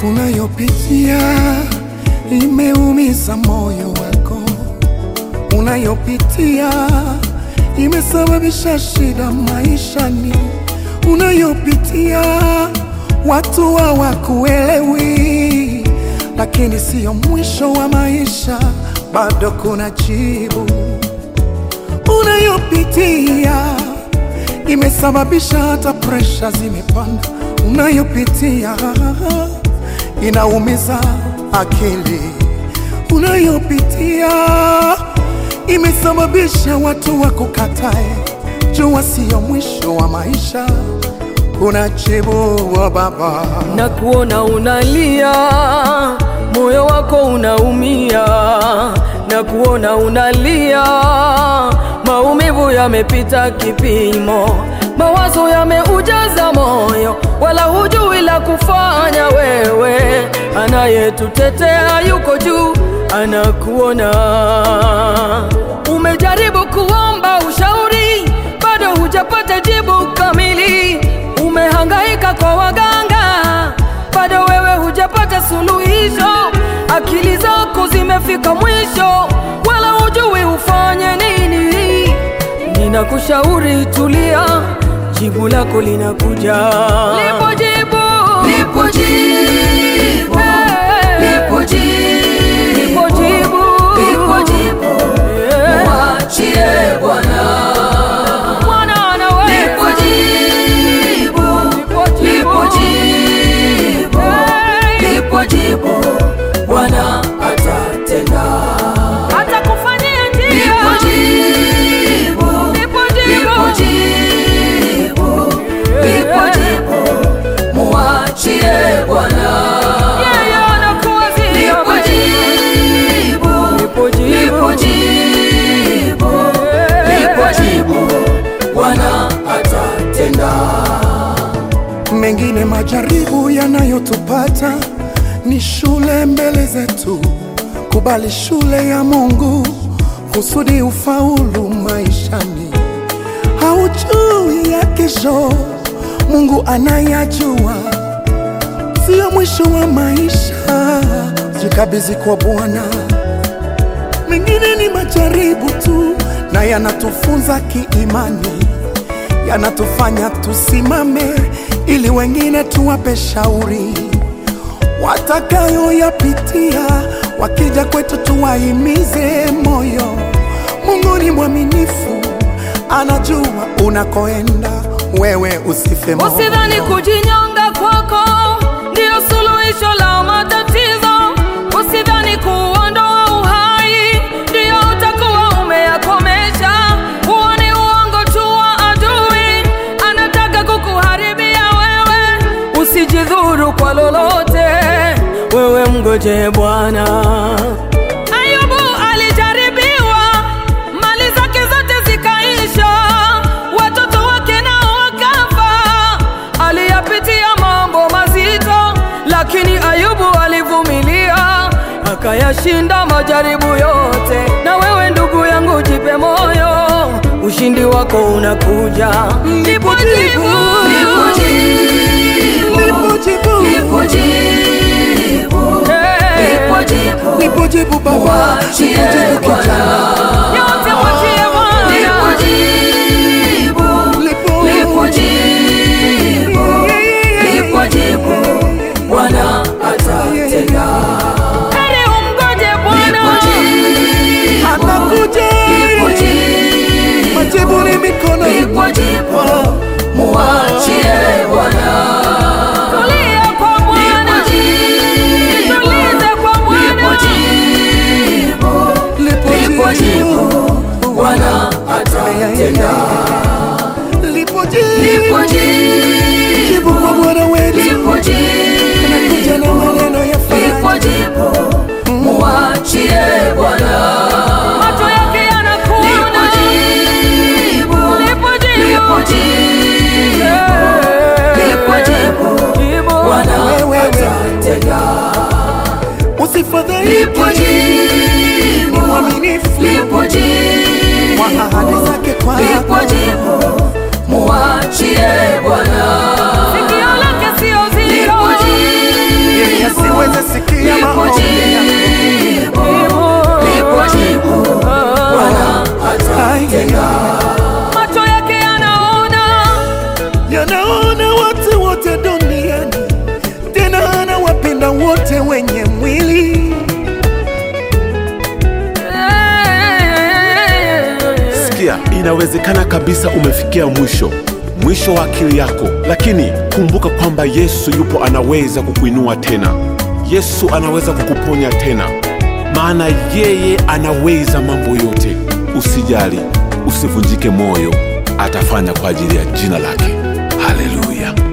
Unayopitia imeumiza moyo wako, unayopitia imesababisha shida maishani, unayopitia watu hawakuelewi, lakini sio mwisho wa maisha, bado kuna jibu. Unayopitia imesababisha hata pressure zimepanda, unayopitia inaumiza akili, unayopitia imesababisha watu wakukatae. Jua sio mwisho wa maisha, kuna jibu wa Baba. Na kuona unalia, moyo wako unaumia, na kuona unalia, maumivu yamepita kipimo, mawazo yameujaza moyo, wala hujui la kufanya wewe. Anayetutetea yuko juu, anakuona. Umejaribu kuomba ushauri, bado hujapata jibu kamili. Umehangaika kwa waganga, bado wewe hujapata suluhisho. Akili zako zimefika mwisho, wala hujui ufanye nini. Ninakushauri tulia, jibu lako linakuja. Lipo jibu, lipo jibu, lipo jibu, lipo jibu, lipo jibu. Mwachie Bwana. Lipo jibu, lipo jibu, lipo jibu. Bwana atatenda, atakufanyia njia. Lipo jibu, lipo jibu, lipo jibu. Mwachie Bwana. Yeye anakuwazia. Lipo jibu, lipo jibu, lipo jibu. Bwana atatenda. Mengine majaribu yanayotupata ni shule mbele zetu. Kubali shule ya Mungu kusudi ufaulu maishani. Haujui ya kesho, Mungu anayajua. Sio mwisho wa maisha, jikabidhi kwa Bwana. Mengine ni majaribu tu, na yanatufunza kiimani, yanatufanya tusimame ili wengine tuwape shauri. Watakayo yapitia wakija kwetu tuwahimize moyo. Mungu ni mwaminifu, anajua unakoenda, wewe usife moyo. Usidhani kujinyonga kwako ndio suluhisho la matatizo. Usidhani kuondoa uhai ndio utakuwa umeyakomesha. Huo ni uongo tu wa adui, anataka kukuharibia wewe. Usijidhuru kwa lolote, wewe mgoje Bwana. Ayubu alijaribiwa, mali zake zote zikaisha, watoto wake nao wakafa. Aliyapitia mambo mazito, lakini Ayubu alivumilia, akayashinda majaribu yote. Na wewe ndugu yangu, jipe moyo, ushindi wako unakuja. Lipo jibu, lipo jibu, lipo jibu, lipo jibu, lipo jibu, lipo jibu Baba. Mwachie Bwana. Yote mwachie Bwana. Lipo jibu, lipo jibu, lipo jibu. Bwana atatenda. Heri umgoje Bwana. Atakuja. Majibu ni mikono. Lipo jibu. Mwachie Bwana. Tulia kwa Bwana. Tulize kwa Bwana. Lipo jibu. Bwana atatenda. Lipo jibu. Lipo Jibu kwa Bwana wetu. Lipo jibu. Anakuja na maneno ya faraja. Lipo jibu. Mwachie Bwana. Macho yake yanakuona. Lipo jibu. Lipo jibu. Lipo jibu. Lipo jibu. Bwana atatenda. Usifadhaike. Lipo jibu. Mwaminifu. Lipo jibu. Kwa ahadi zake kwako. Lipo jibu. Mwachie Bwana. Sikio lake sio zito. Lipo jibu. inawezekana kabisa umefikia mwisho wa akili yako, lakini kumbuka kwamba Yesu yupo, anaweza kukuinua tena. Yesu anaweza kukuponya tena, maana yeye anaweza mambo yote. Usijali, usivunjike moyo, atafanya kwa ajili ya jina lake. Haleluya.